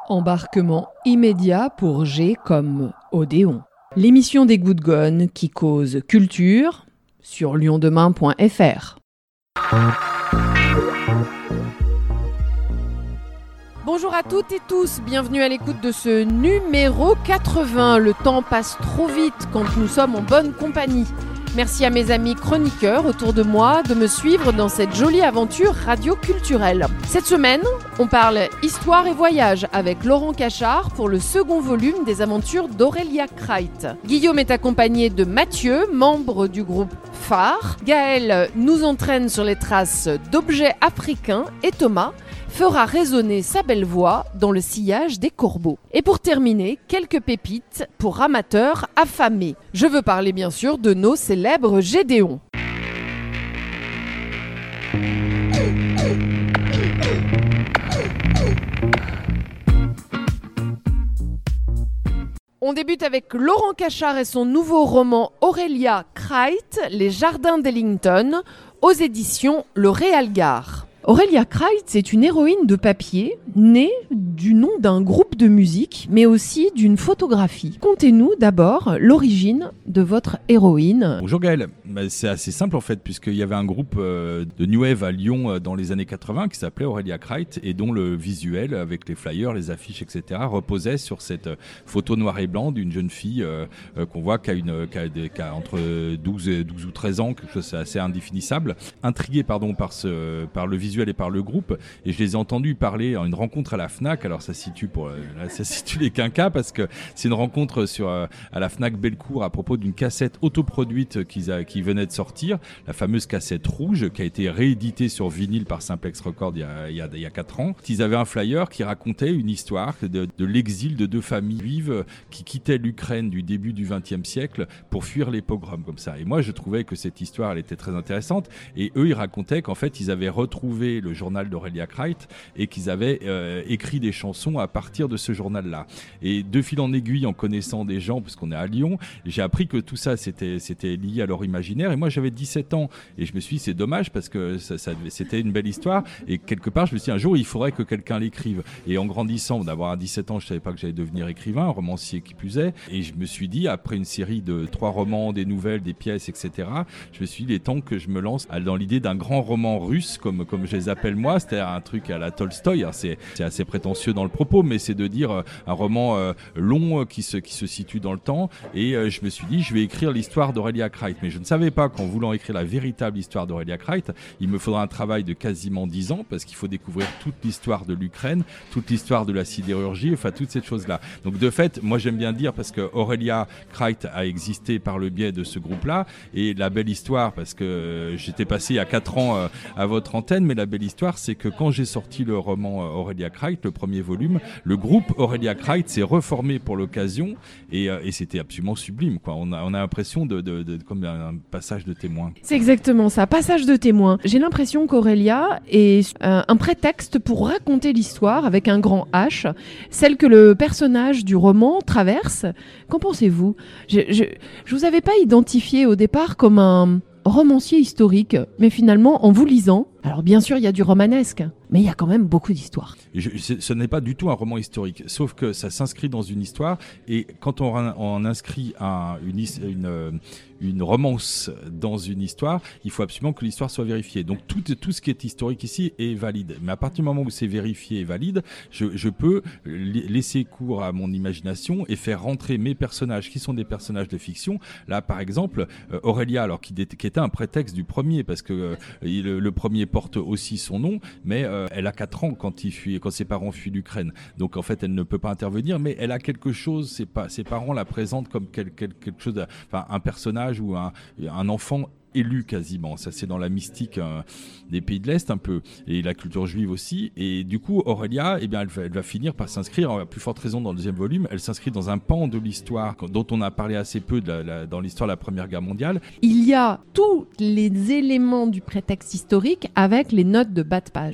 Embarquement immédiat pour G comme Odéon. L'émission des Good Gone qui cause culture sur liondemain.fr. Bonjour à toutes et tous, bienvenue à l'écoute de ce numéro 80. Le temps passe trop vite quand nous sommes en bonne compagnie. Merci à mes amis chroniqueurs autour de moi de me suivre dans cette jolie aventure radio-culturelle. Cette semaine, on parle histoire et voyage avec Laurent Cachard pour le second volume des aventures d'Aurélia Kreit. Guillaume est accompagné de Mathieu, membre du groupe Phare. Gaël nous entraîne sur les traces d'objets africains et Thomas fera résonner sa belle voix dans le sillage des corbeaux. Et pour terminer, quelques pépites pour amateurs affamés. Je veux parler bien sûr de nos célèbres Gédéons. On débute avec Laurent Cachard et son nouveau roman Aurélia Kreit, Les Jardins d'Ellington, aux éditions Le Réalgard. Aurélia Kreit, c'est une héroïne de papier, née du nom d'un groupe de musique, mais aussi d'une photographie. Contez-nous d'abord l'origine de votre héroïne. Bonjour Gaël, c'est assez simple en fait, puisqu'il y avait un groupe de New Wave à Lyon dans les années 80 qui s'appelait Aurélia Kreit et dont le visuel, avec les flyers, les affiches, etc., reposait sur cette photo noir et blanc d'une jeune fille qu'on voit qui a entre 12 ou 13 ans, quelque chose assez indéfinissable. Intrigué par le visuel et par le groupe, et je les ai entendus parler en une rencontre à la Fnac. Alors ça situe les quinquas, parce que c'est une rencontre à la Fnac Bellecour à propos d'une cassette autoproduite qui venait de sortir, la fameuse cassette rouge qui a été rééditée sur vinyle par Simplex Records il y a 4 ans. Ils avaient un flyer qui racontait une histoire de l'exil de 2 familles juives qui quittaient l'Ukraine du début du XXe siècle pour fuir les pogroms comme ça. Et moi je trouvais que cette histoire elle était très intéressante, et eux ils racontaient qu'en fait ils avaient retrouvé le journal d'Aurélia Kreit et qu'ils avaient écrit des chansons à partir de ce journal-là. Et de fil en aiguille, en connaissant des gens, puisqu'on est à Lyon, j'ai appris que tout ça c'était lié à leur imaginaire. Et moi j'avais 17 ans et je me suis dit c'est dommage parce que c'était une belle histoire, et quelque part je me suis dit un jour il faudrait que quelqu'un l'écrive. Et en grandissant, d'avoir à 17 ans, je savais pas que j'allais devenir écrivain, un romancier qui plus est, et je me suis dit après une série de 3 romans, des nouvelles, des pièces, etc., je me suis dit il est temps que je me lance dans l'idée d'un grand roman russe comme je les appelle moi, c'était un truc à la Tolstoï. Alors c'est assez prétentieux dans le propos, mais c'est de dire un roman long qui se situe dans le temps. Et je me suis dit, je vais écrire l'histoire d'Aurélia Kreit. Mais je ne savais pas qu'en voulant écrire la véritable histoire d'Aurélia Kreit, il me faudra un travail de quasiment 10 ans, parce qu'il faut découvrir toute l'histoire de l'Ukraine, toute l'histoire de la sidérurgie, enfin toutes ces choses-là. Donc de fait, moi j'aime bien dire, parce que Aurélia Kreit a existé par le biais de ce groupe-là, et la belle histoire, parce que j'étais passé il y a 4 ans à votre antenne, mais la belle histoire, c'est que quand j'ai sorti le roman Aurélia Kreit, le premier volume, le groupe Aurélia Kreit s'est reformé pour l'occasion, et c'était absolument sublime, quoi. On a l'impression de comme un passage de témoin. C'est exactement ça, passage de témoin. J'ai l'impression qu'Aurélia est un prétexte pour raconter l'histoire avec un grand H, celle que le personnage du roman traverse. Qu'en pensez-vous ? Je vous avais pas identifié au départ comme un romancier historique, mais finalement, en vous lisant, alors bien sûr, il y a du romanesque, mais il y a quand même beaucoup d'histoire. Ce n'est pas du tout un roman historique, sauf que ça s'inscrit dans une histoire, et quand on inscrit une romance dans une histoire, il faut absolument que l'histoire soit vérifiée. Donc tout ce qui est historique ici est valide. Mais à partir du moment où c'est vérifié et valide, je peux laisser cours à mon imagination et faire rentrer mes personnages qui sont des personnages de fiction. Là, par exemple, Aurélia, alors qui était un prétexte du premier, parce que le premier porte aussi son nom, mais elle a 4 ans quand ses parents fuient l'Ukraine. Donc en fait, elle ne peut pas intervenir, mais elle a quelque chose, ses parents la présentent comme quelque chose, un personnage ou un enfant élu quasiment. Ça, c'est dans la mystique des pays de l'Est un peu, et la culture juive aussi. Et du coup, Aurélia, elle va finir par s'inscrire, à plus forte raison dans le 2e volume, elle s'inscrit dans un pan de l'histoire dont on a parlé assez peu dans l'histoire de la Première Guerre mondiale. Il y a tous les éléments du prétexte historique avec les notes de bas de page.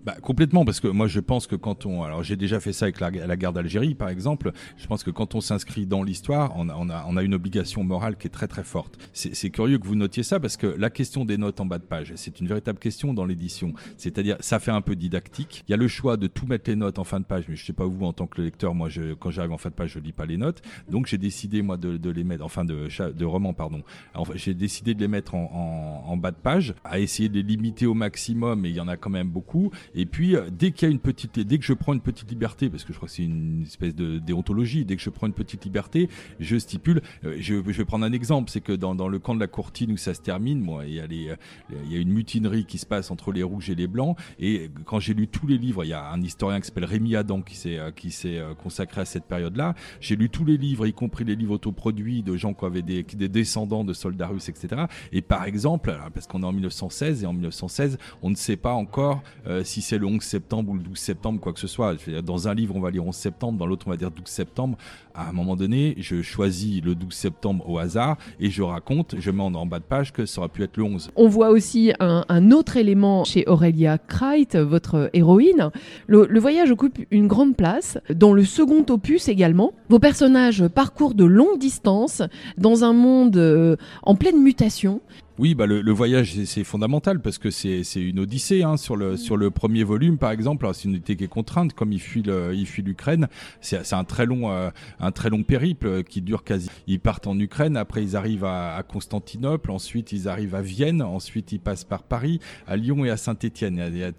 Complètement, parce que moi je pense que alors j'ai déjà fait ça avec la guerre d'Algérie par exemple, je pense que quand on s'inscrit dans l'histoire, on a une obligation morale qui est très très forte. C'est curieux que vous notiez ça, parce que la question des notes en bas de page, c'est une véritable question dans l'édition, c'est-à-dire ça fait un peu didactique, il y a le choix de tout mettre les notes en fin de page, mais je sais pas vous en tant que lecteur, moi quand j'arrive en fin de page je lis pas les notes, donc j'ai décidé moi de les mettre, de roman pardon, alors, j'ai décidé de les mettre en bas de page, à essayer de les limiter au maximum, et il y en a quand même beaucoup. Et puis, dès que je prends une petite liberté, parce que je crois que c'est une espèce de déontologie, dès que je prends une petite liberté, je stipule, je vais prendre un exemple, c'est que dans le camp de la Courtine où ça se termine, moi, il y a une mutinerie qui se passe entre les rouges et les blancs, et quand j'ai lu tous les livres, il y a un historien qui s'appelle Rémi Adam qui s'est consacré à cette période-là, j'ai lu tous les livres, y compris les livres autoproduits de gens qui avaient des descendants de soldats russes, etc. Et par exemple, parce qu'on est en 1916, et en 1916, on ne sait pas encore si c'est le 11 septembre ou le 12 septembre, quoi que ce soit. Dans un livre, on va lire 11 septembre, dans l'autre, on va dire 12 septembre. À un moment donné, je choisis le 12 septembre au hasard et je mets en bas de page que ça aurait pu être le 11. On voit aussi un autre élément chez Aurelia Kreit, votre héroïne. Le voyage occupe une grande place. Dans le second opus également, vos personnages parcourent de longues distances dans un monde en pleine mutation. Oui, le voyage c'est fondamental, parce que c'est une odyssée sur le premier volume par exemple. Alors, c'est une odyssée qui est contrainte, comme il fuit l'Ukraine. C'est un très long périple qui dure quasi. Ils partent en Ukraine, après ils arrivent à Constantinople, ensuite ils arrivent à Vienne, ensuite ils passent par Paris, à Lyon et à Saint-Étienne.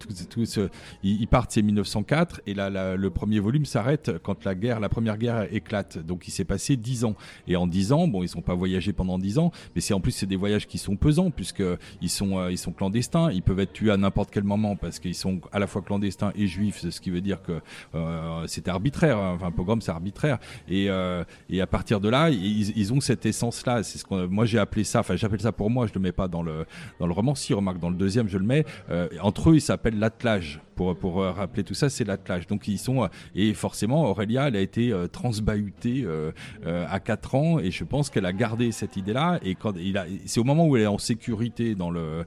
Ils partent, c'est 1904, et là le premier volume s'arrête quand la première guerre éclate. Donc il s'est passé 10 ans, et en 10 ans, bon, ils n'ont pas voyagé pendant 10 ans, mais c'est des voyages qui sont pesants, puisqu'ils sont clandestins, ils peuvent être tués à n'importe quel moment, parce qu'ils sont à la fois clandestins et juifs, ce qui veut dire que c'est arbitraire, un pogrom c'est arbitraire, et à partir de là, ils ont cette essence-là, c'est moi j'ai appelé ça, j'appelle ça pour moi, je le mets pas dans le roman, si remarque dans le deuxième je le mets, entre eux ils s'appellent l'attelage. Pour rappeler tout ça, c'est l'attelage. Donc ils sont, et forcément Aurelia, elle a été transbahutée à 4 ans, et je pense qu'elle a gardé cette idée-là, et c'est au moment où elle est en sécurité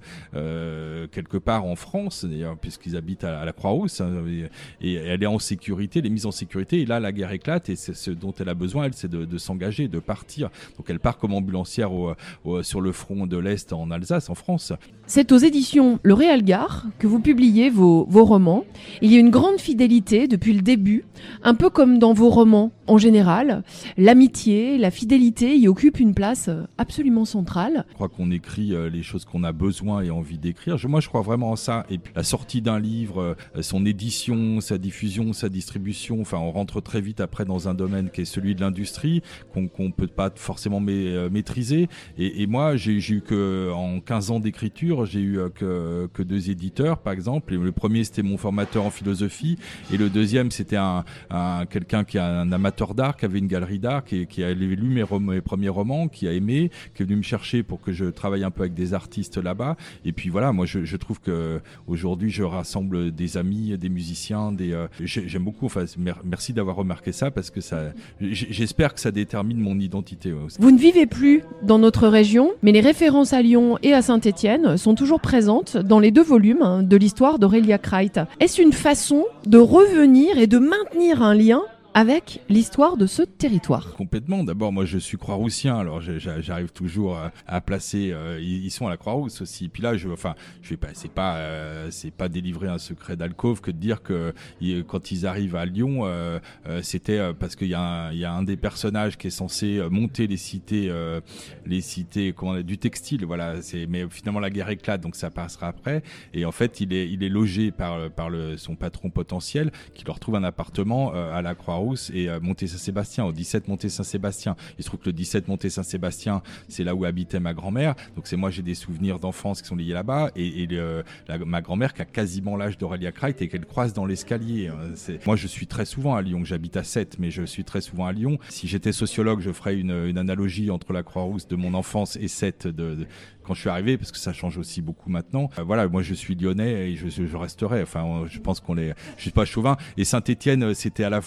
quelque part en France, d'ailleurs, puisqu'ils habitent à la Croix-Rousse, et elle est en sécurité, elle est mise en sécurité, et là la guerre éclate, et c'est ce dont elle a besoin, elle, c'est de s'engager, de partir. Donc elle part comme ambulancière sur le front de l'Est en Alsace, en France. C'est aux éditions Le Réalgard que vous publiez vos romans. Il y a une grande fidélité depuis le début, un peu comme dans vos romans en général. L'amitié, la fidélité y occupent une place absolument centrale. Je crois qu'on écrit les choses qu'on a besoin et envie d'écrire. Moi, je crois vraiment en ça. Et puis, la sortie d'un livre, son édition, sa diffusion, sa distribution, on rentre très vite après dans un domaine qui est celui de l'industrie, qu'on peut pas forcément maîtriser. Et moi, j'ai eu en 15 ans d'écriture, j'ai eu que 2 éditeurs, par exemple. Et le premier, c'était mon formateur en philosophie, et le deuxième, c'était quelqu'un qui est un amateur d'art, qui avait une galerie d'art, qui a lu mes premiers romans, qui a aimé, qui est venu me chercher pour que je travaille un peu avec des artistes là-bas. Et puis voilà, moi je trouve que aujourd'hui je rassemble des amis, des musiciens, j'aime beaucoup. Merci d'avoir remarqué ça, parce que j'espère que ça détermine mon identité. Vous ne vivez plus dans notre région, mais les références à Lyon et à Saint-Étienne sont toujours présentes dans les 2 volumes de l'histoire d'Aurelia Kreit. Est-ce une façon de revenir et de maintenir un lien avec l'histoire de ce territoire? Complètement. D'abord, moi, je suis croix-roussien, alors j'arrive toujours à placer. Ils sont à la Croix-Rousse aussi. Puis là, je vais pas. C'est pas délivrer un secret d'alcôve que de dire que quand ils arrivent à Lyon, c'était parce qu'il y a un des personnages qui est censé monter les cités du textile. Voilà. Mais finalement, la guerre éclate, donc ça passera après. Et en fait, il est logé par son patron potentiel, qui leur trouve un appartement à la Croix-Rousse et Monté-Saint-Sébastien, au 17 Monté-Saint-Sébastien. Il se trouve que le 17 Monté-Saint-Sébastien, c'est là où habitait ma grand-mère. Donc moi, j'ai des souvenirs d'enfance qui sont liés là-bas, et ma grand-mère qui a quasiment l'âge d'Aurelia Kreit et qu'elle croise dans l'escalier. Moi, je suis très souvent à Lyon. J'habite à Sète, mais je suis très souvent à Lyon. Si j'étais sociologue, je ferais une analogie entre la Croix-Rousse de mon enfance et Sète quand je suis arrivé, parce que ça change aussi beaucoup maintenant. Voilà, moi je suis lyonnais et je resterai. Je pense je suis pas chauvin. Et Saint-Étienne, c'était à la fois parce que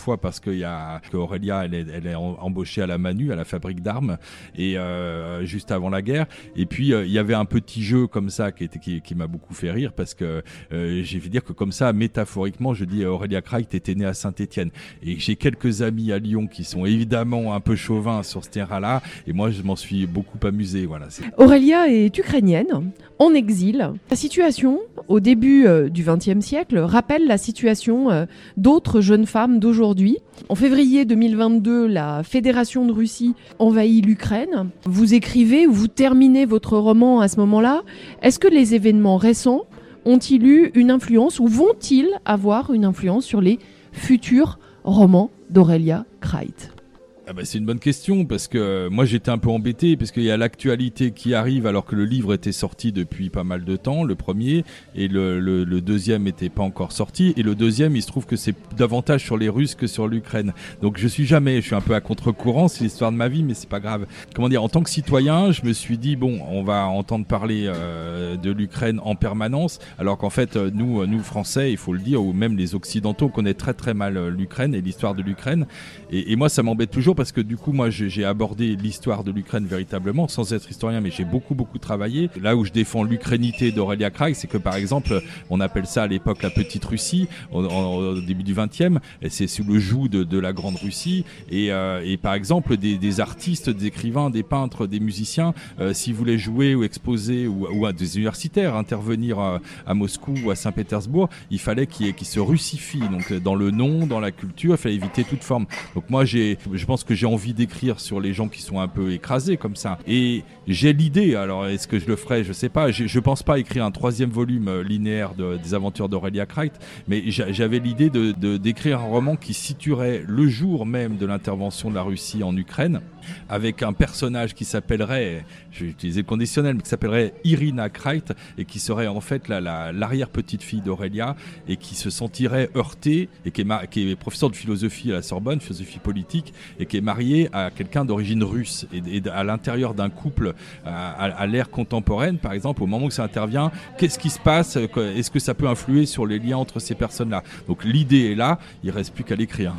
qu'Aurélia, elle est embauchée à la Manu, à la fabrique d'armes, et juste avant la guerre. Et puis il y avait un petit jeu comme ça qui m'a beaucoup fait rire, parce que j'ai fait dire que comme ça, métaphoriquement, je dis Aurélia Kreit était née à Saint-Étienne. Et j'ai quelques amis à Lyon qui sont évidemment un peu chauvins sur ce terrain-là, et moi je m'en suis beaucoup amusé. Voilà. Aurélia est ukrainienne, en exil. La situation, au début du XXe siècle, rappelle la situation d'autres jeunes femmes d'aujourd'hui. En février 2022, la Fédération de Russie envahit l'Ukraine. Vous écrivez ou vous terminez votre roman à ce moment-là. Est-ce que les événements récents ont-ils eu une influence ou vont-ils avoir une influence sur les futurs romans d'Aurélia Kreit ? C'est une bonne question, parce que moi j'étais un peu embêté parce qu'il y a l'actualité qui arrive alors que le livre était sorti depuis pas mal de temps, le premier, et le deuxième n'était pas encore sorti, et le deuxième il se trouve que c'est davantage sur les Russes que sur l'Ukraine. Donc je suis un peu à contre-courant, c'est l'histoire de ma vie, mais c'est pas grave. Comment dire, en tant que citoyen, je me suis dit bon, on va entendre parler de l'Ukraine en permanence, alors qu'en fait nous Français, il faut le dire, ou même les Occidentaux, on connaît très très mal l'Ukraine et l'histoire de l'Ukraine, et moi ça m'embête toujours parce que du coup moi j'ai abordé l'histoire de l'Ukraine véritablement sans être historien, mais j'ai beaucoup travaillé. Là où je défends l'ukrainité d'Aurélia Kreit, c'est que par exemple on appelle ça à l'époque la petite Russie au début du 20e, et c'est sous le joug de la grande Russie, et par exemple des artistes, des écrivains, des peintres, des musiciens, s'ils voulaient jouer ou exposer ou à des universitaires intervenir à Moscou ou à Saint-Pétersbourg, il fallait qu'ils se russifient, donc dans le nom, dans la culture, il fallait éviter toute forme. Donc moi je pense que j'ai envie d'écrire sur les gens qui sont un peu écrasés comme ça, et j'ai l'idée, alors est-ce que je le ferai, je sais pas, je pense pas écrire un 3e volume linéaire des aventures d'Aurélia Kreit, mais j'avais l'idée d'écrire un roman qui situerait le jour même de l'intervention de la Russie en Ukraine, avec un personnage qui s'appellerait, je vais utiliser le conditionnel, mais qui s'appellerait Irina Kreit, et qui serait en fait l'arrière-petite-fille d'Aurélia, et qui se sentirait heurtée, et qui est professeur de philosophie à la Sorbonne, philosophie politique, et qui est mariée à quelqu'un d'origine russe, et à l'intérieur d'un couple à l'ère contemporaine, par exemple, au moment où ça intervient, qu'est-ce qui se passe, est-ce que ça peut influer sur les liens entre ces personnes-là? Donc l'idée est là, il ne reste plus qu'à l'écrire.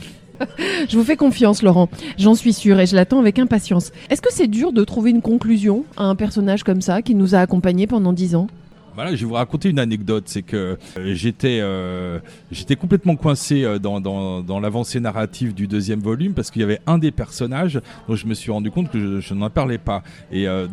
Je vous fais confiance, Laurent, j'en suis sûre, et je l'attends avec impatience. Est-ce que c'est dur de trouver une conclusion à un personnage comme ça qui nous a accompagnés pendant 10 ans ? Voilà, je vais vous raconter une anecdote, c'est que j'étais complètement coincé dans l'avancée narrative du 2e volume, parce qu'il y avait un des personnages dont je me suis rendu compte que je n'en parlais pas, et à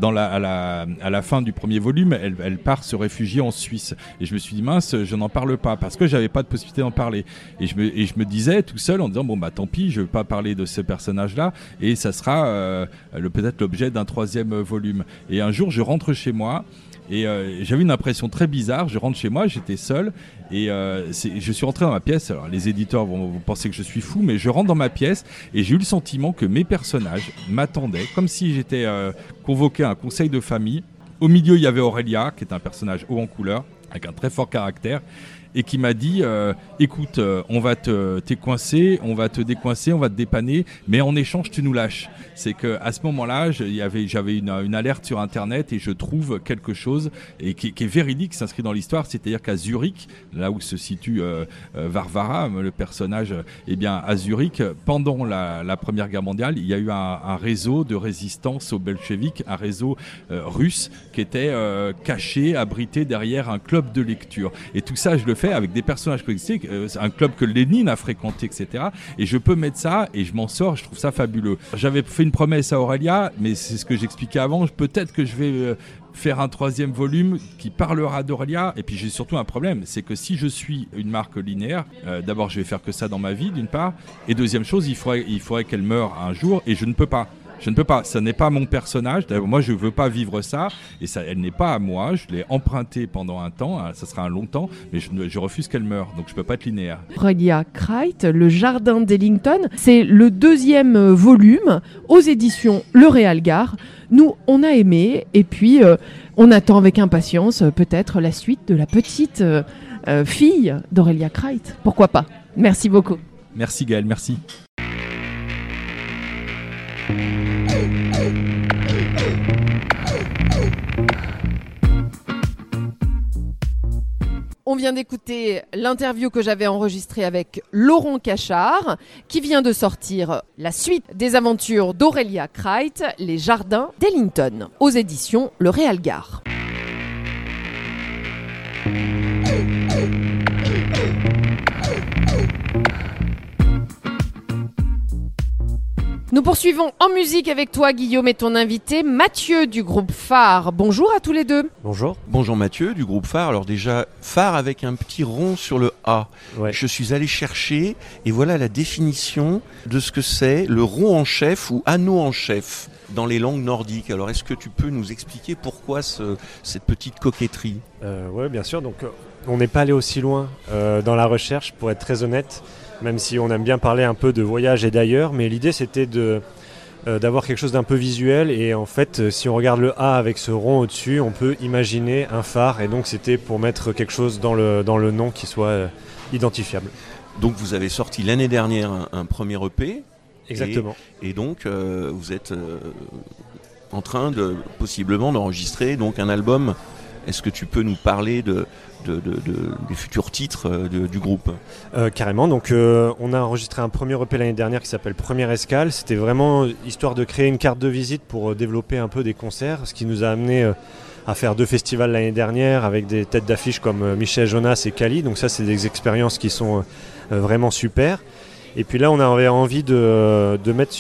la fin du 1er volume, elle part se réfugier en Suisse, et je me suis dit mince, je n'en parle pas parce que j'avais pas de possibilité d'en parler, et je me disais tout seul en disant bon bah tant pis, je veux pas parler de ce personnage là, et ça sera peut-être l'objet d'un 3e volume. Et un jour je rentre chez moi, et j'avais une impression très bizarre. Je rentre chez moi, j'étais seul, et je suis rentré dans ma pièce. Alors les éditeurs vont penser que je suis fou, mais je rentre dans ma pièce et j'ai eu le sentiment que mes personnages m'attendaient, comme si j'étais convoqué à un conseil de famille. Au milieu, il y avait Aurélia, qui est un personnage haut en couleur, avec un très fort caractère, et qui m'a dit écoute, on va t'es coincé, on va te décoincer, on va te dépanner, mais en échange tu nous lâches. C'est que à ce moment-là, j'avais une alerte sur internet, et je trouve quelque chose et qui est véridique, qui s'inscrit dans l'histoire, c'est-à-dire qu'à Zurich, là où se situe Varvara, le personnage, eh bien à Zurich, pendant la Première Guerre mondiale, il y a eu un réseau de résistance aux bolcheviks, un réseau russe qui était caché, abrité derrière un club de lecture. Et tout ça, je le fais avec des personnages politiques, un club que Lénine a fréquenté, etc. Et je peux mettre ça, et je m'en sors, je trouve ça fabuleux. J'avais fait une promesse à Aurélia, mais c'est ce que j'expliquais avant, peut-être que je vais faire un 3e volume qui parlera d'Aurélia. Et puis j'ai surtout un problème, c'est que si je suis une marque linéaire, d'abord je vais faire que ça dans ma vie, d'une part, et deuxième chose, il faudrait qu'elle meure un jour, et je ne peux pas. Ça n'est pas mon personnage. D'ailleurs, moi, je veux pas vivre ça, et ça, elle n'est pas à moi. Je l'ai empruntée pendant un temps, ça sera un long temps, mais je refuse qu'elle meure, donc je peux pas être linéaire. Aurélia Kreit, Le Jardin d'Ellington, c'est le 2e volume aux éditions Le Réal Gare. Nous, on a aimé, et puis on attend avec impatience peut-être la suite de la petite fille d'Aurélia Kreit. Pourquoi pas ? Merci beaucoup. Merci Gaël, merci. On vient d'écouter l'interview que j'avais enregistrée avec Laurent Cachard, qui vient de sortir la suite des aventures d'Aurélia Kreit, Les Jardins d'Ellington, aux éditions Le Réalgard. Nous poursuivons en musique avec toi, Guillaume, et ton invité Mathieu du groupe Phare. Bonjour à tous les deux. Bonjour. Bonjour Mathieu du groupe Phare. Alors déjà, Phare avec un petit rond sur le A. Ouais. Je suis allé chercher et voilà la définition de ce que c'est le rond en chef ou anneau en chef dans les langues nordiques. Alors est-ce que tu peux nous expliquer pourquoi cette petite coquetterie ? Oui, bien sûr. Donc, on n'est pas allé aussi loin dans la recherche, pour être très honnête, même si on aime bien parler un peu de voyage et d'ailleurs. Mais l'idée, c'était d'avoir quelque chose d'un peu visuel. Et en fait, si on regarde le A avec ce rond au-dessus, on peut imaginer un phare. Et donc, c'était pour mettre quelque chose dans le nom qui soit identifiable. Donc vous avez sorti l'année dernière un premier EP. Exactement. Et donc vous êtes en train possiblement d'enregistrer donc un album. Est-ce que tu peux nous parler des futurs titres du groupe ? Carrément. Donc on a enregistré un premier EP l'année dernière qui s'appelle Première Escale. C'était vraiment histoire de créer une carte de visite pour développer un peu des concerts, ce qui nous a amené à faire 2 festivals l'année dernière avec des têtes d'affiche comme Michel Jonas et Kali. Donc ça, c'est des expériences qui sont vraiment super. Et puis là, on avait envie de mettre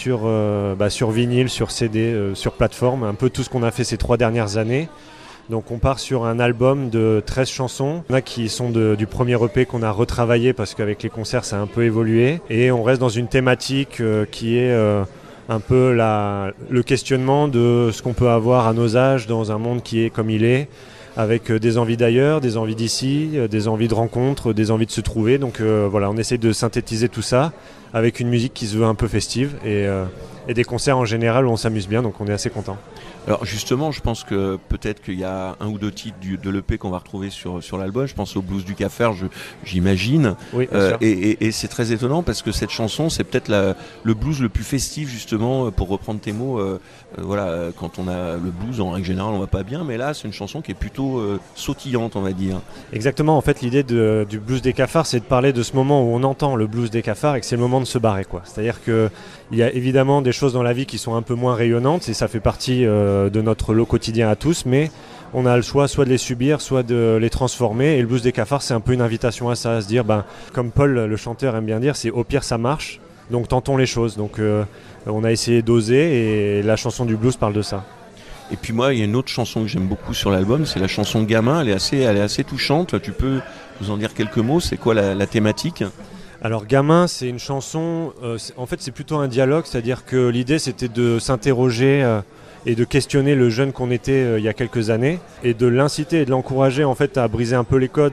sur vinyle, sur CD, sur plateforme, un peu tout ce qu'on a fait ces 3 dernières années. Donc on part sur un album de 13 chansons. Il y en a qui sont du premier EP qu'on a retravaillé parce qu'avec les concerts, ça a un peu évolué. Et on reste dans une thématique qui est un peu le questionnement de ce qu'on peut avoir à nos âges dans un monde qui est comme il est, avec des envies d'ailleurs, des envies d'ici, des envies de rencontres, des envies de se trouver. Donc voilà, on essaie de synthétiser tout ça avec une musique qui se veut un peu festive et des concerts en général où on s'amuse bien, donc on est assez content. Alors justement, je pense que peut-être qu'il y a un ou deux titres de l'EP qu'on va retrouver sur l'album. Je pense au Blues du Cafard, j'imagine. Oui, bien sûr. Et c'est très étonnant parce que cette chanson, c'est peut-être le blues le plus festif, justement, pour reprendre tes mots. Voilà, quand on a le blues, en règle générale, on va pas bien, mais là, c'est une chanson qui est plutôt sautillante, on va dire. Exactement. En fait, l'idée du Blues des Cafards, c'est de parler de ce moment où on entend le blues des cafards et que c'est le moment de se barrer, quoi. C'est-à-dire que il y a évidemment des choses dans la vie qui sont un peu moins rayonnantes et ça fait partie de notre lot quotidien à tous, mais on a le choix soit de les subir, soit de les transformer. Et le Blues des Cafards, c'est un peu une invitation à ça, à se dire, comme Paul, le chanteur, aime bien dire, c'est au pire ça marche, donc tentons les choses. Donc on a essayé d'oser et la chanson du blues parle de ça. Et puis moi, il y a une autre chanson que j'aime beaucoup sur l'album, c'est la chanson Gamin. Elle est assez touchante. Tu peux nous en dire quelques mots ? C'est quoi la thématique ? Alors Gamin, c'est une chanson, en fait c'est plutôt un dialogue, c'est-à-dire que l'idée c'était de s'interroger et de questionner le jeune qu'on était il y a quelques années et de l'inciter et de l'encourager en fait à briser un peu les codes,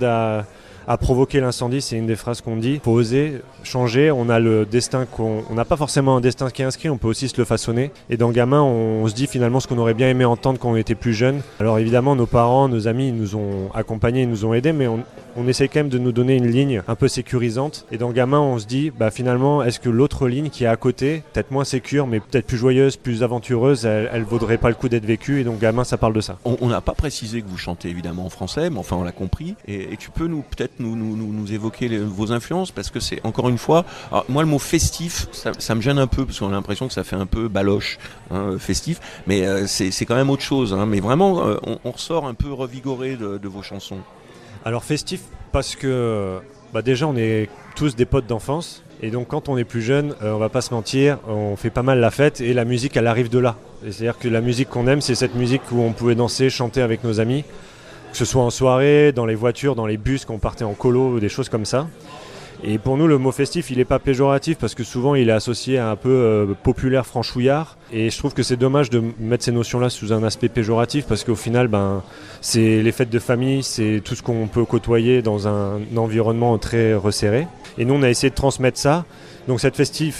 à provoquer l'incendie. C'est une des phrases qu'on dit. Il faut oser changer, on a le destin on n'a pas forcément un destin qui est inscrit, on peut aussi se le façonner. Et dans Gamin, on se dit finalement ce qu'on aurait bien aimé entendre quand on était plus jeune. Alors évidemment, nos parents, nos amis nous ont accompagnés, ils nous ont aidés, mais on essaie quand même de nous donner une ligne un peu sécurisante. Et dans Gamin, on se dit finalement, est-ce que l'autre ligne qui est à côté, peut-être moins sécure, mais peut-être plus joyeuse, plus aventureuse, elle vaudrait pas le coup d'être vécue. Et donc Gamin, ça parle de ça. On n'a pas précisé que vous chantez évidemment en français, mais enfin on l'a compris. Et tu peux peut-être nous évoquer vos influences, parce que c'est encore une fois, alors, moi le mot festif, ça me gêne un peu, parce qu'on a l'impression que ça fait un peu baloche, festif, mais c'est quand même autre chose, mais vraiment on ressort un peu revigoré de vos chansons. Alors festif parce que déjà on est tous des potes d'enfance et donc quand on est plus jeune, on va pas se mentir, on fait pas mal la fête et la musique elle arrive de là. C'est-à-dire que la musique qu'on aime, c'est cette musique où on pouvait danser, chanter avec nos amis, que ce soit en soirée, dans les voitures, dans les bus, quand on partait en colo, des choses comme ça. Et pour nous, le mot festif, il n'est pas péjoratif parce que souvent, il est associé à un peu populaire franchouillard. Et je trouve que c'est dommage de mettre ces notions-là sous un aspect péjoratif parce qu'au final, c'est les fêtes de famille, c'est tout ce qu'on peut côtoyer dans un environnement très resserré. Et nous, on a essayé de transmettre ça. Donc cet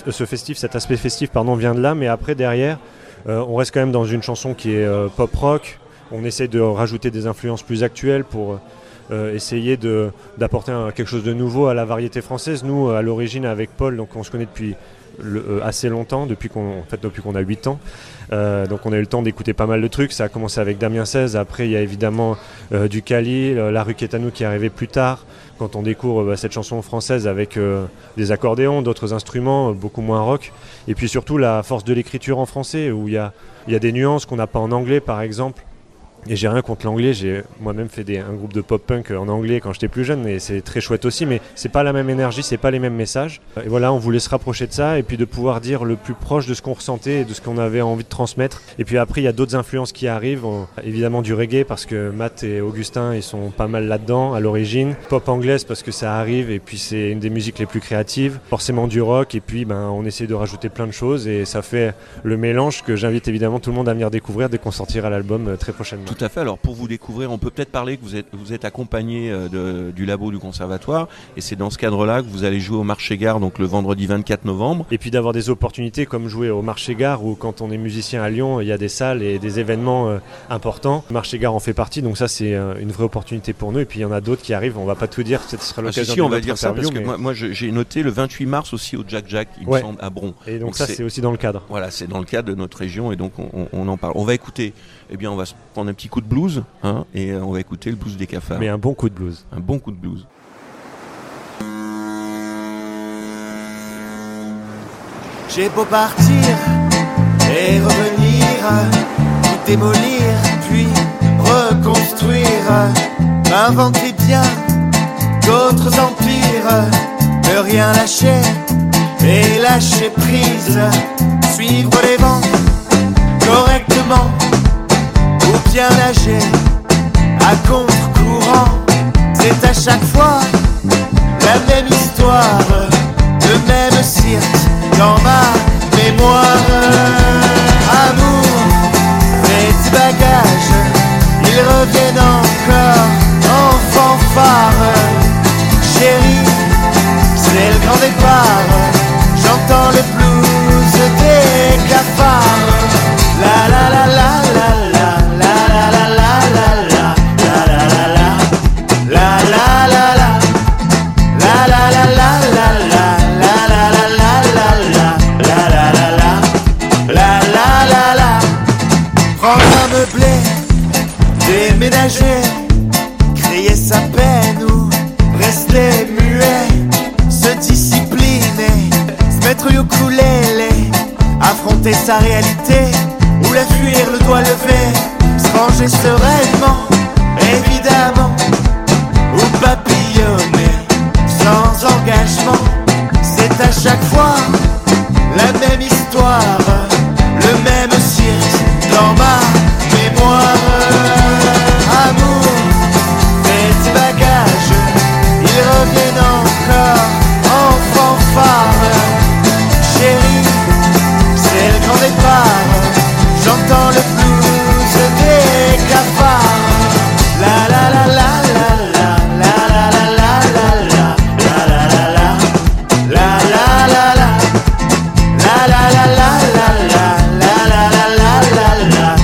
aspect festif, vient de là. Mais après, derrière, on reste quand même dans une chanson qui est pop-rock. On essaie de rajouter des influences plus actuelles pour essayer d'apporter quelque chose de nouveau à la variété française. Nous, à l'origine, avec Paul, donc on se connaît depuis assez longtemps, depuis qu'on a 8 ans. Donc on a eu le temps d'écouter pas mal de trucs. Ça a commencé avec Damien 16, après il y a évidemment du Cali, La Rue Quétanou qui est arrivé plus tard, quand on découvre cette chanson française avec des accordéons, d'autres instruments, beaucoup moins rock. Et puis surtout la force de l'écriture en français, où il y a des nuances qu'on n'a pas en anglais par exemple. Et j'ai rien contre l'anglais, j'ai moi-même fait un groupe de pop-punk en anglais quand j'étais plus jeune, et c'est très chouette aussi, mais c'est pas la même énergie, c'est pas les mêmes messages. Et voilà, on voulait se rapprocher de ça, et puis de pouvoir dire le plus proche de ce qu'on ressentait et de ce qu'on avait envie de transmettre. Et puis après, il y a d'autres influences qui arrivent, évidemment du reggae, parce que Matt et Augustin, ils sont pas mal là-dedans à l'origine. Pop anglaise, parce que ça arrive, et puis c'est une des musiques les plus créatives. Forcément du rock, et puis on essaie de rajouter plein de choses, et ça fait le mélange que j'invite évidemment tout le monde à venir découvrir dès qu'on sortira l'album très prochainement. Tout à fait. Alors pour vous découvrir, on peut peut-être parler que vous êtes accompagné du labo du conservatoire, et c'est dans ce cadre-là que vous allez jouer au Marché Gare, donc le vendredi 24 novembre. Et puis d'avoir des opportunités comme jouer au Marché Gare, où quand on est musicien à Lyon, il y a des salles et des événements importants. Le Marché Gare en fait partie, donc ça c'est une vraie opportunité pour nous. Et puis il y en a d'autres qui arrivent, on va pas tout dire, ce sera l'occasion on va dire ça, parce que moi j'ai noté le 28 mars aussi au Jack Jack, il me semble, à Bron. Et donc ça c'est aussi dans le cadre. Voilà, c'est dans le cadre de notre région, et donc on en parle. On va écouter, on va se prendre un petit coup de blues, et on va écouter le blues des cafards. Mais un bon coup de blues. Un bon coup de blues. J'ai beau partir et revenir, tout démolir, puis reconstruire, m'inventer bien d'autres empires, ne rien lâcher et lâcher prise, suivre les vents correctement ou bien nager à contre-courant. C'est à chaque fois la même histoire, le même cirque dans ma mémoire. Amour, mes petits bagages, ils reviennent encore en fanfare. Chérie, c'est le grand départ, j'entends le blues des cafards. La la la la la la la la la la la la la la la la la la la. La la la la la la la la la la la la la la la la. Prendre un meublé, déménager, crier sa peine ou rester muet, se discipliner, se mettre au ukulélé, affronter sa réalité ou la fuir le doigt levé, se ranger sereinement, évidemment, ou papillonner sans engagement. C'est à chaque fois la même histoire, le même cirque dans ma mémoire. Amour, mes petits bagages, ils reviennent encore en fanfare. Chérie, c'est le grand départ, j'entends le blues des cafards. La la la la la la la la la la la la la la la la la la la. La la la la la la la la la la la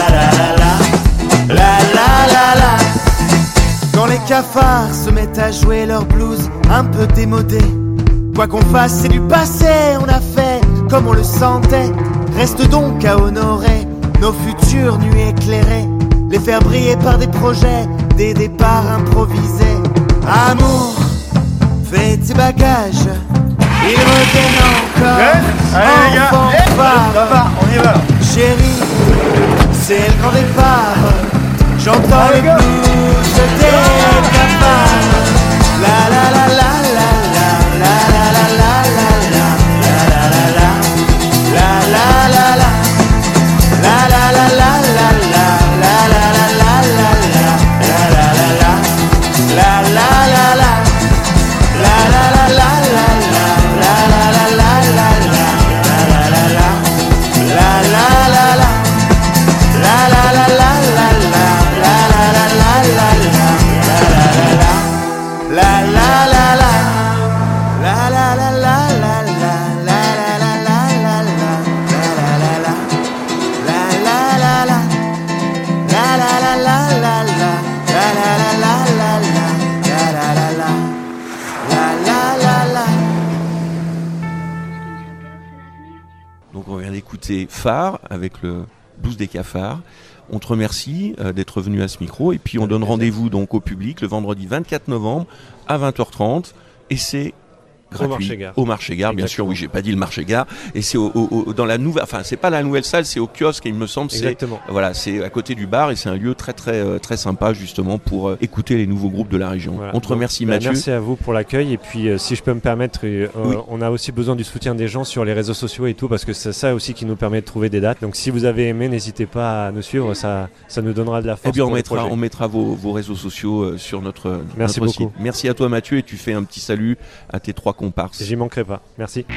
la la la la. Quand les cafards se mettent à jouer leur blues un peu démodé, quoi qu'on fasse c'est du passé, on a fait comme on le sentait. Reste donc à honorer nos futures nuits éclairées, les faire briller par des projets, des départs improvisés. Amour, fais tes bagages, ils reviennent encore en fanfare. On y va. Chérie, c'est le grand départ, j'entends le blues des cafards. La la la la la la la la la la la la la la la la la la la. La la la la la la la la la la la la la la la la. La la la la. La la la la la la la la la la la la la la la. La la la la. La la la la la la la la la la. Donc on vient d'écouter Phare avec le blues des cafards. On te remercie d'être venu à ce micro et puis on donne rendez-vous donc au public le vendredi 24 novembre à 20h30 et c'est gratuit au marché gare, bien sûr. Oui, j'ai pas dit le marché gare et c'est dans la nouvelle, enfin c'est pas la nouvelle salle, c'est au kiosque et il me semble c'est à côté du bar et c'est un lieu très très très sympa justement pour écouter les nouveaux groupes de la région. Voilà. On te remercie Mathieu. Merci à vous pour l'accueil et puis si je peux me permettre, on a aussi besoin du soutien des gens sur les réseaux sociaux et tout parce que c'est ça aussi qui nous permet de trouver des dates. Donc si vous avez aimé, n'hésitez pas à nous suivre, ça nous donnera de la force. Et bien on mettra vos réseaux sociaux sur notre site. Merci à toi Mathieu et tu fais un petit salut à tes 3 comparses. J'y manquerai pas. Merci.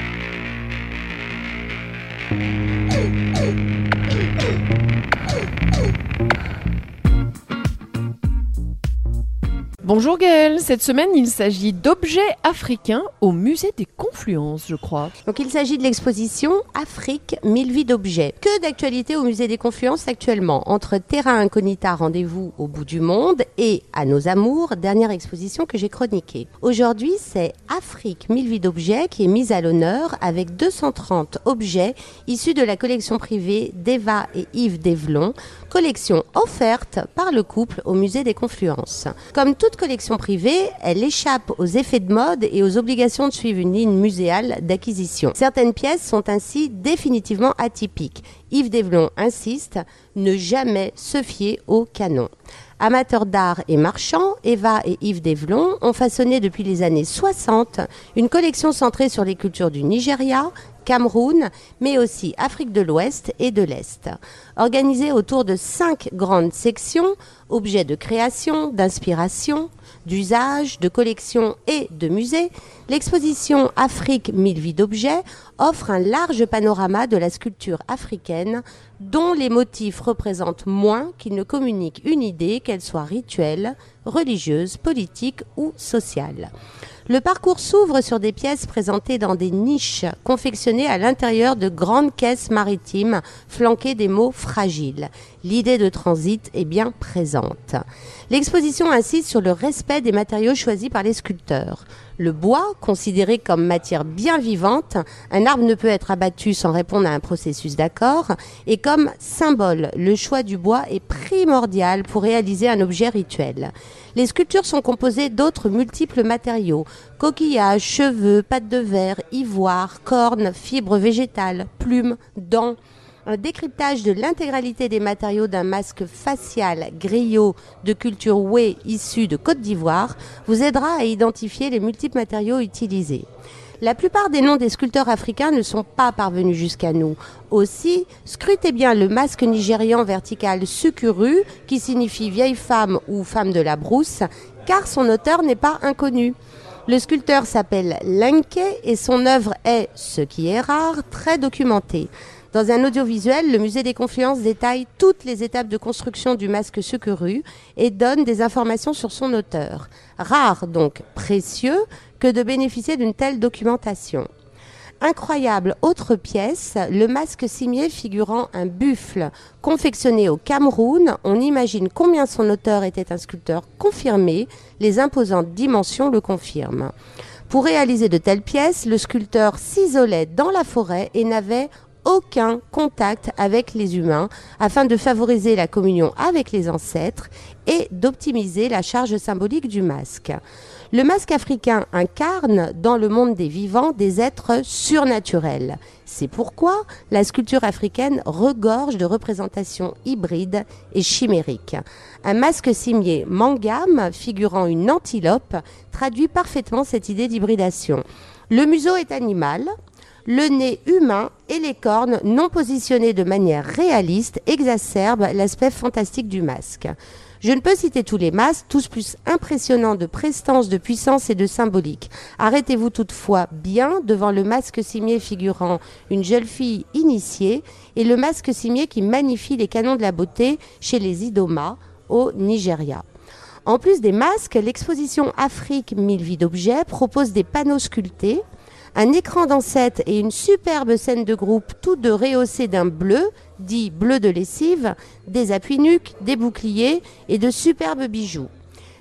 Bonjour Gaëlle, cette semaine il s'agit d'objets africains au musée des Confluences, je crois. Donc il s'agit de l'exposition Afrique, 1000 vies d'objets. Que d'actualité au musée des Confluences actuellement, entre Terra Incognita, rendez-vous au bout du monde, et À nos amours, dernière exposition que j'ai chroniquée. Aujourd'hui c'est Afrique, 1000 vies d'objets qui est mise à l'honneur avec 230 objets issus de la collection privée d'Eva et Yves Dévelon, collection offerte par le couple au musée des Confluences. Comme toute collection privée, elle échappe aux effets de mode et aux obligations de suivre une ligne muséale d'acquisition. Certaines pièces sont ainsi définitivement atypiques. Yves Dévelon insiste, ne jamais se fier au canon. Amateurs d'art et marchands, Eva et Yves Dévelon ont façonné depuis les années 60 une collection centrée sur les cultures du Nigeria, Cameroun, mais aussi Afrique de l'Ouest et de l'Est. Organisée autour de 5 grandes sections, objets de création, d'inspiration, d'usage, de collection et de musée, l'exposition Afrique 1000 vies d'objets offre un large panorama de la sculpture africaine dont les motifs représentent moins qu'ils ne communiquent une idée, qu'elle soit rituelle, religieuse, politique ou sociale. Le parcours s'ouvre sur des pièces présentées dans des niches confectionnées à l'intérieur de grandes caisses maritimes flanquées des mots fragiles. L'idée de transit est bien présente. L'exposition insiste sur le respect des matériaux choisis par les sculpteurs. Le bois, considéré comme matière bien vivante, un arbre ne peut être abattu sans répondre à un processus d'accord, et comme symbole, le choix du bois est primordial pour réaliser un objet rituel. Les sculptures sont composées d'autres multiples matériaux, coquillages, cheveux, pâte de verre, ivoire, cornes, fibres végétales, plumes, dents. Un décryptage de l'intégralité des matériaux d'un masque facial griot de culture Wé issu de Côte d'Ivoire vous aidera à identifier les multiples matériaux utilisés. La plupart des noms des sculpteurs africains ne sont pas parvenus jusqu'à nous. Aussi, scrutez bien le masque nigérian vertical Sukuru, qui signifie vieille femme ou femme de la brousse, car son auteur n'est pas inconnu. Le sculpteur s'appelle Lenke et son œuvre est, ce qui est rare, très documentée. Dans un audiovisuel, le musée des Confluences détaille toutes les étapes de construction du masque Sukuru et donne des informations sur son auteur. Rare, donc précieux, que de bénéficier d'une telle documentation. Incroyable autre pièce, le masque cimier figurant un buffle. Confectionné au Cameroun, on imagine combien son auteur était un sculpteur confirmé, les imposantes dimensions le confirment. Pour réaliser de telles pièces, le sculpteur s'isolait dans la forêt et n'avait aucun contact avec les humains afin de favoriser la communion avec les ancêtres et d'optimiser la charge symbolique du masque. Le masque africain incarne dans le monde des vivants des êtres surnaturels. C'est pourquoi la sculpture africaine regorge de représentations hybrides et chimériques. Un masque cimier mangam figurant une antilope traduit parfaitement cette idée d'hybridation. Le museau est animal. Le nez humain et les cornes non positionnées de manière réaliste exacerbent l'aspect fantastique du masque. Je ne peux citer tous les masques, tous plus impressionnants de prestance, de puissance et de symbolique. Arrêtez-vous toutefois bien devant le masque cimier figurant une jeune fille initiée et le masque cimier qui magnifie les canons de la beauté chez les Idoma au Nigeria. En plus des masques, l'exposition Afrique 1000 vies d'objets propose des panneaux sculptés, un écran d'ancêtre et une superbe scène de groupe, tous deux rehaussés d'un bleu, dit bleu de lessive, des appuis-nuques, des boucliers et de superbes bijoux.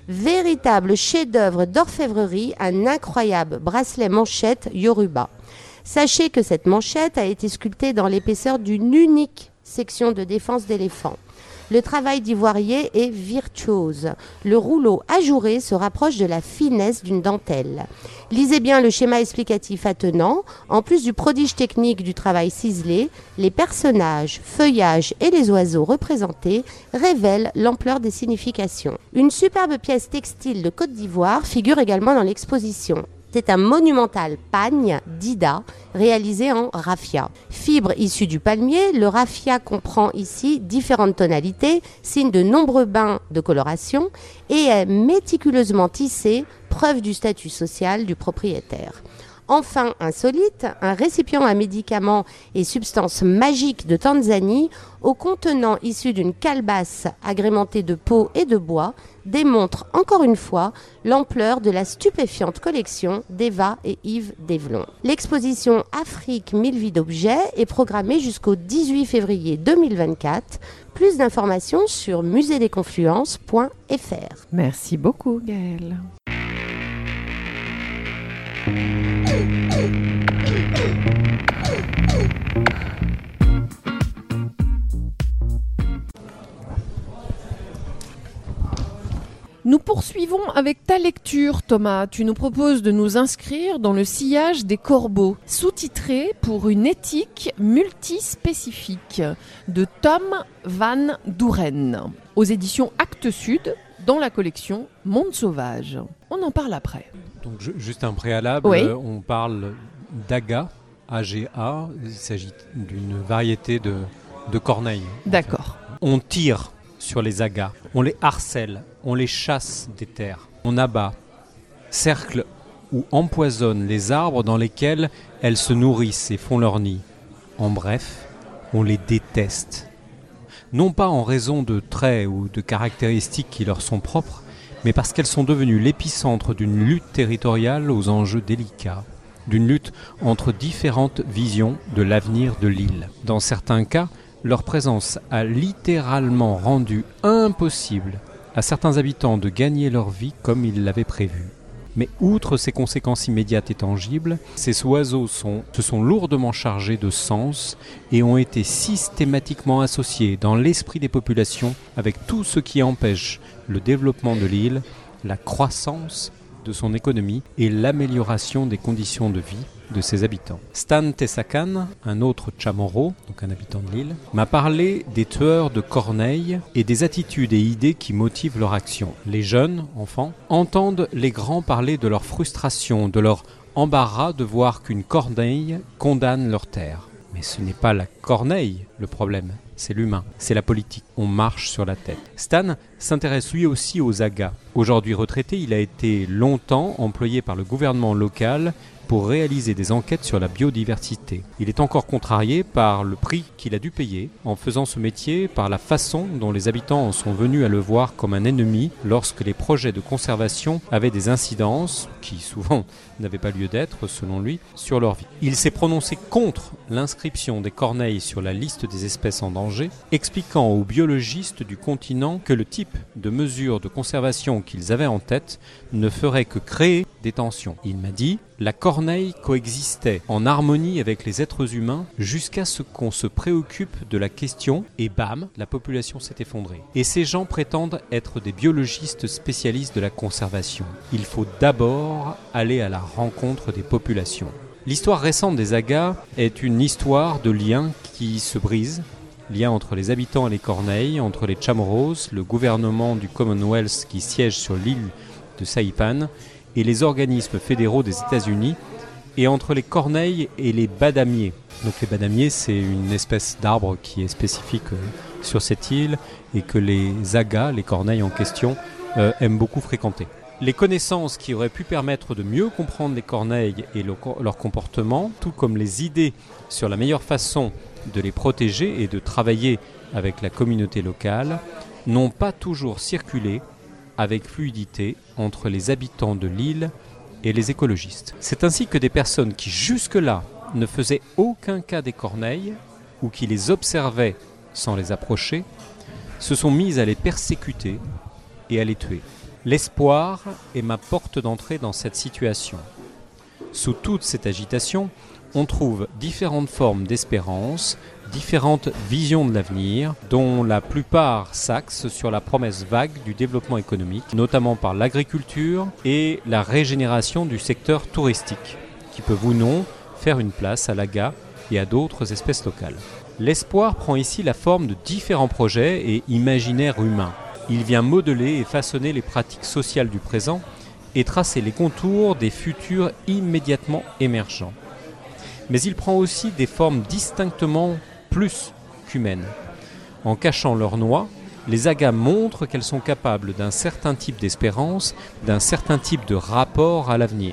Véritable chef-d'œuvre d'orfèvrerie, un incroyable bracelet manchette Yoruba. Sachez que cette manchette a été sculptée dans l'épaisseur d'une unique section de défense d'éléphant. Le travail d'ivoirier est virtuose. Le rouleau ajouré se rapproche de la finesse d'une dentelle. Lisez bien le schéma explicatif attenant. En plus du prodige technique du travail ciselé, les personnages, feuillages et les oiseaux représentés révèlent l'ampleur des significations. Une superbe pièce textile de Côte d'Ivoire figure également dans l'exposition. C'est un monumental pagne d'Ida réalisé en raffia. Fibre issue du palmier, le raffia comprend ici différentes tonalités, signe de nombreux bains de coloration et est méticuleusement tissé, preuve du statut social du propriétaire. Enfin, insolite, un récipient à médicaments et substances magiques de Tanzanie, au contenant issu d'une calebasse agrémentée de peau et de bois, démontre encore une fois l'ampleur de la stupéfiante collection d'Eva et Yves Dévelon. L'exposition Afrique 1000 vies d'objets est programmée jusqu'au 18 février 2024. Plus d'informations sur muséedesconfluences.fr. Merci beaucoup, Gaëlle. Nous poursuivons avec ta lecture, Thomas. Tu nous proposes de nous inscrire dans le sillage des corbeaux, sous-titré pour une éthique multispécifique de Tom van Doeren, aux éditions Actes Sud, dans la collection Monde Sauvage. On en parle après. Donc juste un préalable, oui. On parle d'AGA, AGA, il s'agit d'une variété de corneilles. D'accord. On tire sur les agas, on les harcèle, on les chasse des terres, on abat, cercle ou empoisonne les arbres dans lesquels elles se nourrissent et font leur nid. En bref, on les déteste. Non pas en raison de traits ou de caractéristiques qui leur sont propres, mais parce qu'elles sont devenues l'épicentre d'une lutte territoriale aux enjeux délicats, d'une lutte entre différentes visions de l'avenir de l'île. Dans certains cas, leur présence a littéralement rendu impossible à certains habitants de gagner leur vie comme ils l'avaient prévu. Mais outre ces conséquences immédiates et tangibles, ces oiseaux se sont lourdement chargés de sens et ont été systématiquement associés dans l'esprit des populations avec tout ce qui empêche le développement de l'île, la croissance de son économie et l'amélioration des conditions de vie de ses habitants. Stan Tessakan, un autre Chamorro, donc un habitant de l'île, m'a parlé des tueurs de corneilles et des attitudes et idées qui motivent leur action. Les jeunes, enfants, entendent les grands parler de leur frustration, de leur embarras de voir qu'une corneille condamne leur terre. Mais ce n'est pas la corneille le problème, c'est l'humain, c'est la politique. On marche sur la tête. Stan s'intéresse lui aussi aux agas. Aujourd'hui retraité, il a été longtemps employé par le gouvernement local pour réaliser des enquêtes sur la biodiversité. Il est encore contrarié par le prix qu'il a dû payer en faisant ce métier, par la façon dont les habitants en sont venus à le voir comme un ennemi lorsque les projets de conservation avaient des incidences, qui souvent n'avaient pas lieu d'être selon lui, sur leur vie. Il s'est prononcé contre l'inscription des corneilles sur la liste des espèces en danger, expliquant aux biologistes du continent que le type de mesures de conservation qu'ils avaient en tête ne ferait que créer des tensions. Il m'a dit: la corneille coexistait en harmonie avec les êtres humains jusqu'à ce qu'on se préoccupe de la question et bam, la population s'est effondrée. Et ces gens prétendent être des biologistes spécialistes de la conservation. Il faut d'abord aller à la rencontre des populations. L'histoire récente des agas est une histoire de liens qui se brisent, liens entre les habitants et les corneilles, entre les Chamorros, le gouvernement du Commonwealth qui siège sur l'île de Saipan, et les organismes fédéraux des États-Unis, et entre les corneilles et les badamiers. Donc les badamiers, c'est une espèce d'arbre qui est spécifique sur cette île et que les agas, les corneilles en question, aiment beaucoup fréquenter. Les connaissances qui auraient pu permettre de mieux comprendre les corneilles et leur comportement, tout comme les idées sur la meilleure façon de les protéger et de travailler avec la communauté locale, n'ont pas toujours circulé avec fluidité entre les habitants de l'île et les écologistes. C'est ainsi que des personnes qui jusque-là ne faisaient aucun cas des corneilles ou qui les observaient sans les approcher, se sont mises à les persécuter et à les tuer. L'espoir est ma porte d'entrée dans cette situation. Sous toute cette agitation, on trouve différentes formes d'espérance, différentes visions de l'avenir, dont la plupart s'axent sur la promesse vague du développement économique, notamment par l'agriculture et la régénération du secteur touristique, qui peuvent ou non faire une place à l'AGA et à d'autres espèces locales. L'espoir prend ici la forme de différents projets et imaginaires humains. Il vient modeler et façonner les pratiques sociales du présent et tracer les contours des futurs immédiatement émergents. Mais il prend aussi des formes distinctement plus qu'humaines. En cachant leurs noix, les agas montrent qu'elles sont capables d'un certain type d'espérance, d'un certain type de rapport à l'avenir.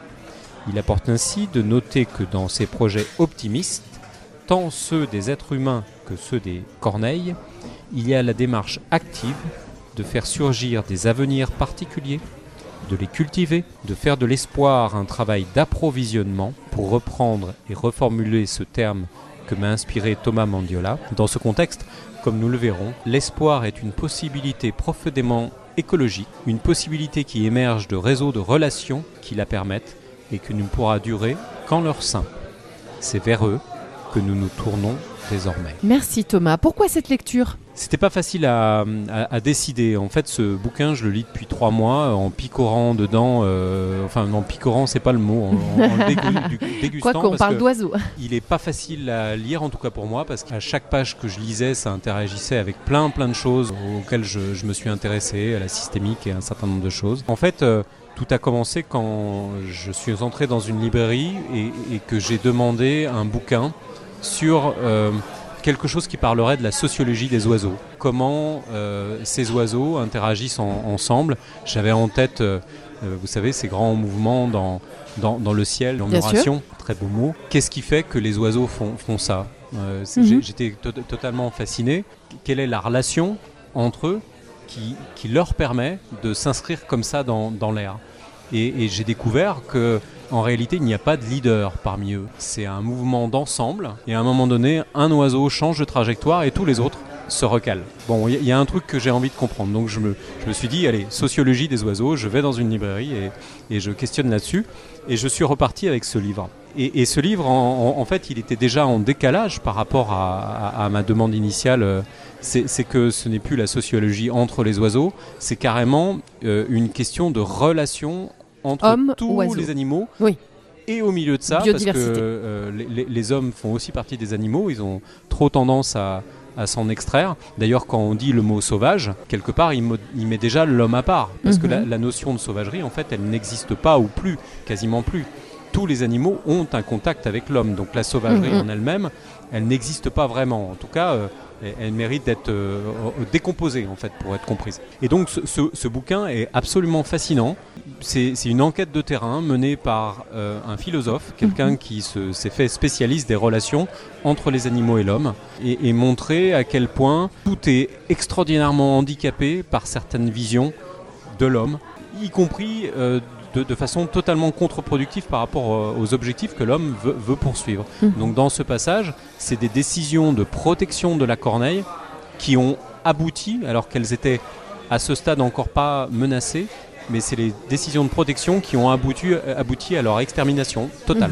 Il apporte ainsi de noter que dans ces projets optimistes, tant ceux des êtres humains que ceux des corneilles, il y a la démarche active de faire surgir des avenirs particuliers, de les cultiver, de faire de l'espoir un travail d'approvisionnement, pour reprendre et reformuler ce terme que m'a inspiré Thomas Mandiola. Dans ce contexte, comme nous le verrons, l'espoir est une possibilité profondément écologique, une possibilité qui émerge de réseaux de relations qui la permettent et qui ne pourra durer qu'en leur sein. C'est vers eux que nous nous tournons désormais. Merci Thomas. Pourquoi cette lecture ? C'était pas facile à décider. En fait, ce bouquin, je le lis depuis 3 mois, en picorant dedans. Non, picorant, c'est pas le mot. En dégustant. Quoi qu'on parle d'oiseaux. Il est pas facile à lire, en tout cas pour moi, parce qu'à chaque page que je lisais, ça interagissait avec plein de choses auxquelles je me suis intéressé, à la systémique et un certain nombre de choses. En fait, tout a commencé quand je suis entré dans une librairie et que j'ai demandé un bouquin sur quelque chose qui parlerait de la sociologie des oiseaux. Comment ces oiseaux interagissent ensemble. J'avais en tête, vous savez, ces grands mouvements dans le ciel, l'oration, très beau mot. Qu'est-ce qui fait que les oiseaux font ça ? J'étais totalement fasciné. Quelle est la relation entre eux qui leur permet de s'inscrire comme ça dans l'air ? Et j'ai découvert que en réalité, il n'y a pas de leader parmi eux. C'est un mouvement d'ensemble. Et à un moment donné, un oiseau change de trajectoire et tous les autres se recalent. Bon, il y a un truc que j'ai envie de comprendre. Donc je me suis dit, allez, sociologie des oiseaux, je vais dans une librairie et je questionne là-dessus. Et je suis reparti avec ce livre. Et ce livre, en fait, il était déjà en décalage par rapport à ma demande initiale. C'est que ce n'est plus la sociologie entre les oiseaux, c'est carrément une question de relation entre hommes, tous oiseaux. Les animaux. Oui. Et au milieu de ça, parce que les hommes font aussi partie des animaux, ils ont trop tendance à s'en extraire. D'ailleurs, quand on dit le mot sauvage, quelque part, il met déjà l'homme à part. Parce que la notion de sauvagerie, en fait, elle n'existe pas ou plus, quasiment plus. Tous les animaux ont un contact avec l'homme. Donc la sauvagerie en elle-même, elle n'existe pas vraiment. En tout cas, elle mérite d'être décomposée, en fait, pour être comprise. Et donc, ce bouquin est absolument fascinant. C'est une enquête de terrain menée par un philosophe, quelqu'un qui s'est fait spécialiste des relations entre les animaux et l'homme, et montrer à quel point tout est extraordinairement handicapé par certaines visions de l'homme, y compris de façon totalement contre-productive par rapport aux objectifs que l'homme veut poursuivre. Donc dans ce passage, c'est des décisions de protection de la corneille qui ont abouti, alors qu'elles étaient à ce stade encore pas menacées, mais c'est les décisions de protection qui ont abouti à leur extermination totale.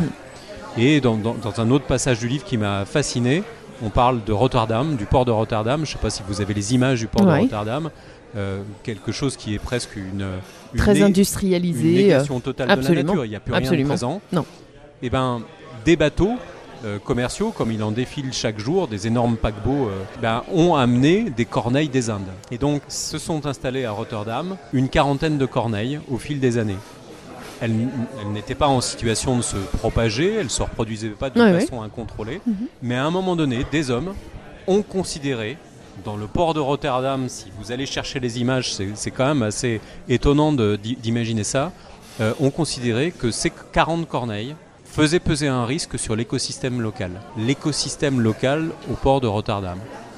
Et dans un autre passage du livre qui m'a fasciné, on parle de Rotterdam, du port de Rotterdam. Je ne sais pas si vous avez les images du port de Rotterdam. Quelque chose qui est presque une très industrialisé, une négation totale de la nature, il n'y a plus rien de présent. Non. Et des bateaux commerciaux, comme il en défile chaque jour, des énormes paquebots, ont amené des corneilles des Indes. Et donc se sont installés à Rotterdam une quarantaine de corneilles au fil des années. Elles n'étaient pas en situation de se propager, elles ne se reproduisaient pas de façon incontrôlée, mais à un moment donné, des hommes ont considéré, dans le port de Rotterdam, si vous allez chercher les images, c'est quand même assez étonnant d'imaginer ça, ont considéré que ces 40 corneilles faisaient peser un risque sur l'écosystème local. L'écosystème local au port de Rotterdam.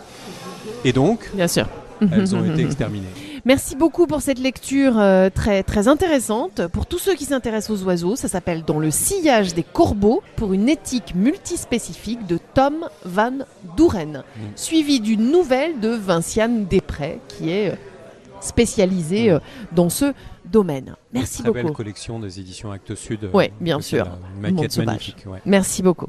Et donc, bien sûr, elles ont été exterminées. Merci beaucoup pour cette lecture très, très intéressante. Pour tous ceux qui s'intéressent aux oiseaux, ça s'appelle « Dans le sillage des corbeaux pour une éthique multispécifique » de Tom van Doeren, suivi d'une nouvelle de Vinciane Després, qui est spécialisée dans ce domaine. Merci Très beaucoup. belle collection des éditions Actes Sud. Oui, bien aussi, sûr. Une Monde maquette sauvage. magnifique. Ouais. Merci beaucoup.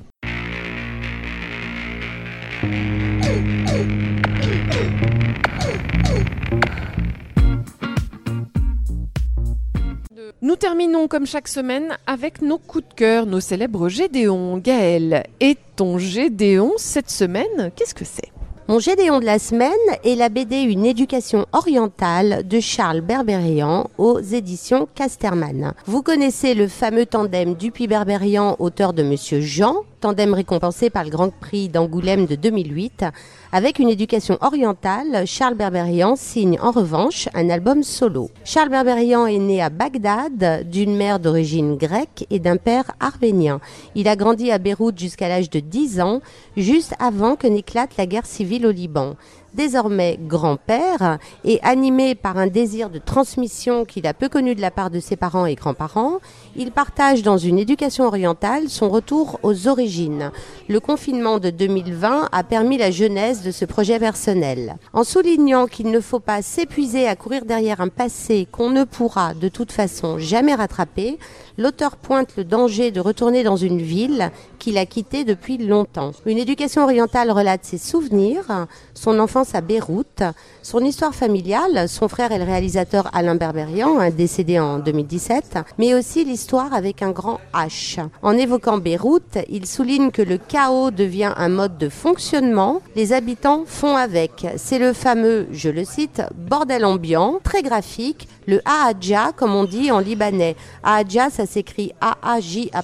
Nous terminons comme chaque semaine avec nos coups de cœur, nos célèbres Gédéons. Gaëlle, et ton Gédéon cette semaine, qu'est-ce que c'est ? Mon Gédéon de la semaine est la BD Une éducation orientale de Charles Berberian aux éditions Casterman. Vous connaissez le fameux tandem Dupuy-Berberian, auteur de Monsieur Jean, tandem récompensé par le Grand Prix d'Angoulême de 2008. Avec Une éducation orientale, Charles Berberian signe en revanche un album solo. Charles Berberian est né à Bagdad d'une mère d'origine grecque et d'un père arménien. Il a grandi à Beyrouth jusqu'à l'âge de 10 ans, juste avant que n'éclate la guerre civile au Liban. Désormais grand-père et animé par un désir de transmission qu'il a peu connu de la part de ses parents et grands-parents, il partage dans Une éducation orientale son retour aux origines. Le confinement de 2020 a permis la genèse de ce projet personnel. En soulignant qu'il ne faut pas s'épuiser à courir derrière un passé qu'on ne pourra de toute façon jamais rattraper, l'auteur pointe le danger de retourner dans une ville qu'il a quittée depuis longtemps. Une éducation orientale relate ses souvenirs, son enfance à Beyrouth, son histoire familiale, son frère est le réalisateur Alain Berberian, décédé en 2017, mais aussi l'histoire avec un grand H. En évoquant Beyrouth, il souligne que le chaos devient un mode de fonctionnement, les habitants font avec. C'est le fameux, je le cite, bordel ambiant, très graphique, le Ahadja, comme on dit en libanais. Ahadja, ça s'écrit A-A-J''A.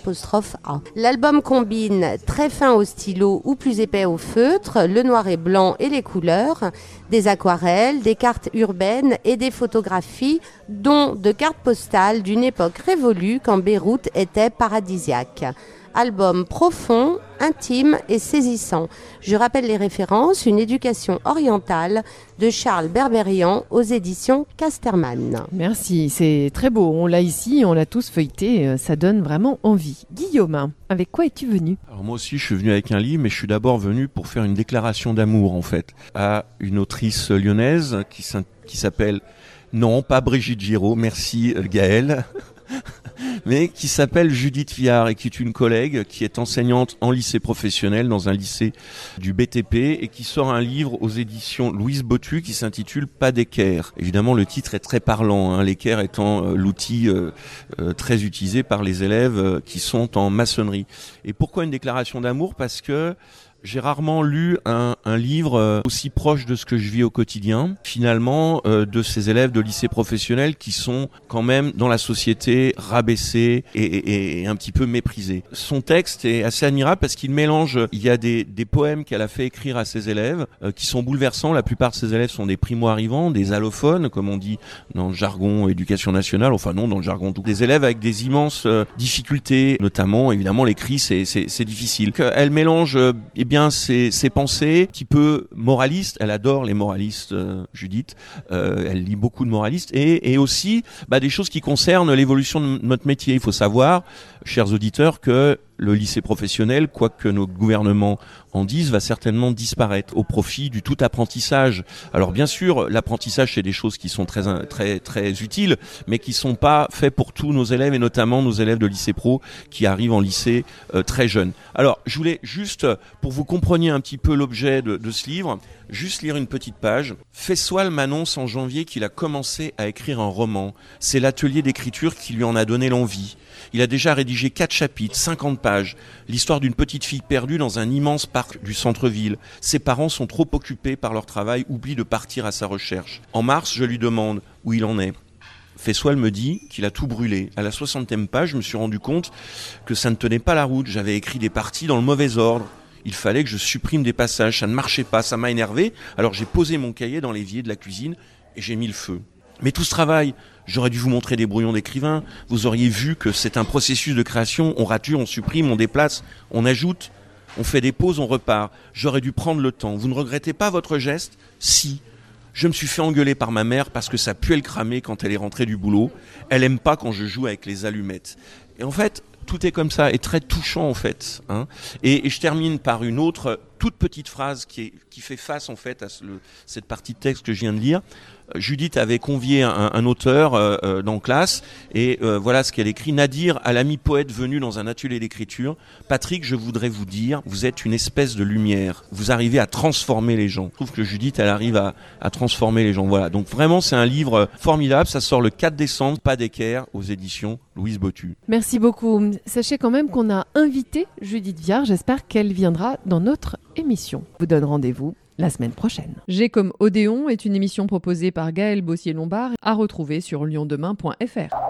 L'album combine très fin au stylo ou plus épais au feutre, le noir et blanc et les couleurs, des aquarelles, des cartes urbaines et des photographies, dont de cartes postales d'une époque révolue quand Beyrouth était paradisiaque. Album profond, intime et saisissant. Je rappelle les références, Une éducation orientale de Charles Berberian aux éditions Casterman. Merci, c'est très beau. On l'a ici, on l'a tous feuilleté, ça donne vraiment envie. Guillaume, avec quoi es-tu venu ? Alors moi aussi, je suis venu avec un livre, mais je suis d'abord venu pour faire une déclaration d'amour, en fait, à une autrice lyonnaise qui s'appelle, non, pas Brigitte Giraud, merci Gaëlle, mais qui s'appelle Judith Viard et qui est une collègue qui est enseignante en lycée professionnel dans un lycée du BTP et qui sort un livre aux éditions Louise Bottu qui s'intitule Pas d'équerre. Évidemment, le titre est très parlant, l'équerre étant l'outil très utilisé par les élèves qui sont en maçonnerie. Et pourquoi une déclaration d'amour ? Parce que j'ai rarement lu un livre aussi proche de ce que je vis au quotidien, finalement, de ces élèves de lycée professionnel qui sont quand même dans la société rabaissés et un petit peu méprisés. Son texte est assez admirable parce qu'il mélange, il y a des poèmes qu'elle a fait écrire à ses élèves qui sont bouleversants. La plupart de ses élèves sont des primo-arrivants, des allophones, comme on dit dans le jargon éducation nationale, enfin non, dans le jargon tout. Des élèves avec des immenses difficultés, notamment, évidemment, l'écrit, c'est difficile. Elle mélange, bien ses pensées, un petit peu moralistes. Elle adore les moralistes, Judith. Elle lit beaucoup de moralistes et aussi des choses qui concernent l'évolution de notre métier. Il faut savoir, chers auditeurs, que le lycée professionnel, quoi que nos gouvernements en disent, va certainement disparaître au profit du tout apprentissage. Alors bien sûr, l'apprentissage, c'est des choses qui sont très utiles, mais qui sont pas faits pour tous nos élèves et notamment nos élèves de lycée pro qui arrivent en lycée très jeunes. Alors, je voulais juste, pour vous compreniez un petit peu l'objet de ce livre, juste lire une petite page. Fessoal m'annonce en janvier qu'il a commencé à écrire un roman. C'est l'atelier d'écriture qui lui en a donné l'envie. Il a déjà rédigé 4 chapitres, 50 pages. L'histoire d'une petite fille perdue dans un immense parc du centre-ville. Ses parents sont trop occupés par leur travail, oublient de partir à sa recherche. En mars, je lui demande où il en est. Fessoal me dit qu'il a tout brûlé. À la 60e page, je me suis rendu compte que ça ne tenait pas la route. J'avais écrit des parties dans le mauvais ordre. Il fallait que je supprime des passages. Ça ne marchait pas, ça m'a énervé. Alors j'ai posé mon cahier dans l'évier de la cuisine et j'ai mis le feu. Mais tout ce travail, j'aurais dû vous montrer des brouillons d'écrivain. Vous auriez vu que c'est un processus de création. On rature, on supprime, on déplace, on ajoute, on fait des pauses, on repart. J'aurais dû prendre le temps. Vous ne regrettez pas votre geste ? Si. Je me suis fait engueuler par ma mère parce que ça puait le cramer quand elle est rentrée du boulot. Elle aime pas quand je joue avec les allumettes. Et en fait, tout est comme ça et très touchant en fait. Et je termine par une autre toute petite phrase qui fait face en fait à cette partie de texte que je viens de lire. Judith avait convié un auteur dans classe et voilà ce qu'elle écrit. Nadir, à l'ami poète venu dans un atelier d'écriture. Patrick, je voudrais vous dire, vous êtes une espèce de lumière. Vous arrivez à transformer les gens. Je trouve que Judith, elle arrive à transformer les gens. Voilà. Donc vraiment, c'est un livre formidable. Ça sort le 4 décembre, pas d'équerre, aux éditions Louise Bottu. Merci beaucoup. Sachez quand même qu'on a invité Judith Viard. J'espère qu'elle viendra dans notre émission. Je vous donne rendez-vous la semaine prochaine. G comme Odéon est une émission proposée par Gaël Bossier-Lombard à retrouver sur liondemain.fr.